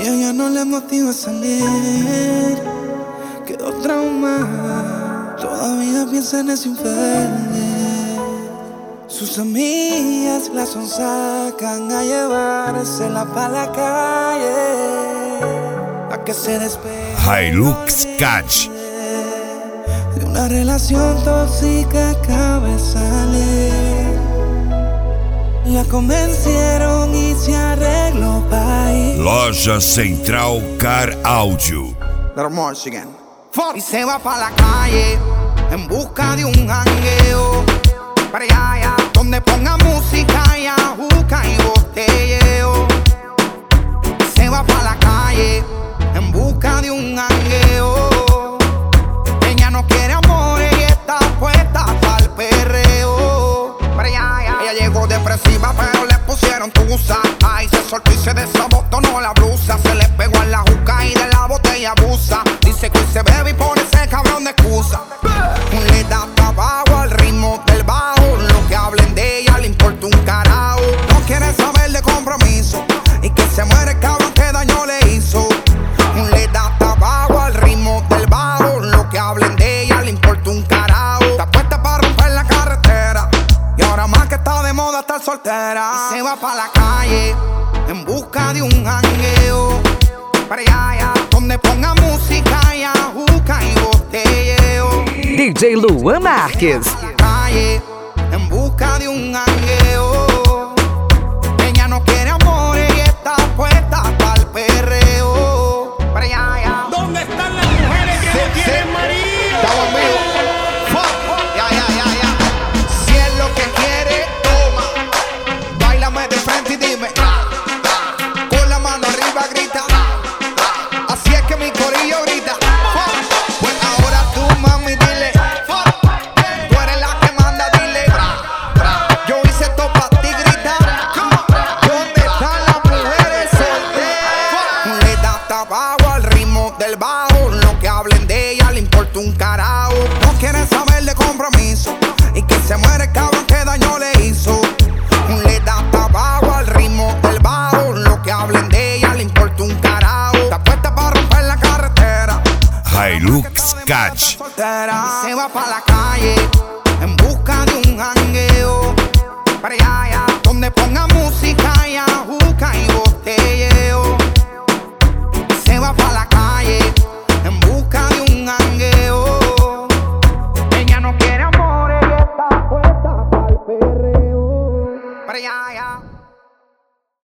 Ella ya no le motiva a salir, quedó traumada, todavía piensa en ese infeliz. Sus amigas la sonsacan a llevársela pa' la calle, a que se despegue Hilux Catch. de una relación tóxica acaba de salir. La convencieron y se arregló pa' ir. Loja Central Car Audio. Y se va pa' la calle en busca de un jangueo, para allá, donde ponga música y ajuca y botelleo. Y se va pa' la calle en busca de un jangueo. Ella no quiere amor y está puesta pa'l perreo. Para allá, ella llegó depresiva pero le pusieron tusa. Ay, se soltó y se desabotonó la blusa. Se le pegó a la juca y de la botella abusa. Dice que hoy se bebe y pone ese cabrón de excusa. Le da tabaco al ritmo del bajo. Lo que hablen de ella le importa un carajo. No quiere saber de compromiso y que se muere el cabrón que daño le hizo. Le da tabaco al ritmo del bajo. Lo que hablen de ella le importa un carajo. Está puesta para romper la carretera y ahora más que está de moda estar soltera. Y se va pa' la calle en busca de un jangueo, para allá, donde ponga música y ajuca y botelleo. DJ Luan Marques. Calle en busca de un jangueo. Ella no quiere amor y está puesta pa'l perreo. Para allá, ¿Dónde están las mujeres que no tienen marido? estamos en vivo. Ya. Si es lo que quiere, toma. Báilame de frente y dime. Con la mano arriba grita. Así es que mi corillo grita. Pues ahora tú, mami, dile. Tú eres la que manda, dile. Yo hice esto pa' ti, grita. ¿Dónde están las mujeres solteras? Le da tabaco al ritmo del bajo. Lo que hablen de ella le importa un carajo. No quiere saber de compromiso y que se muere el cabrón que daño le hizo. Le da tabaco al ritmo del bajo. Lo que hablen de ella le importa un carajo. Está puesta para romper la carretera. Hilux Catch. Y se va pa' la calle en busca de un jangueo, para allá, donde ponga música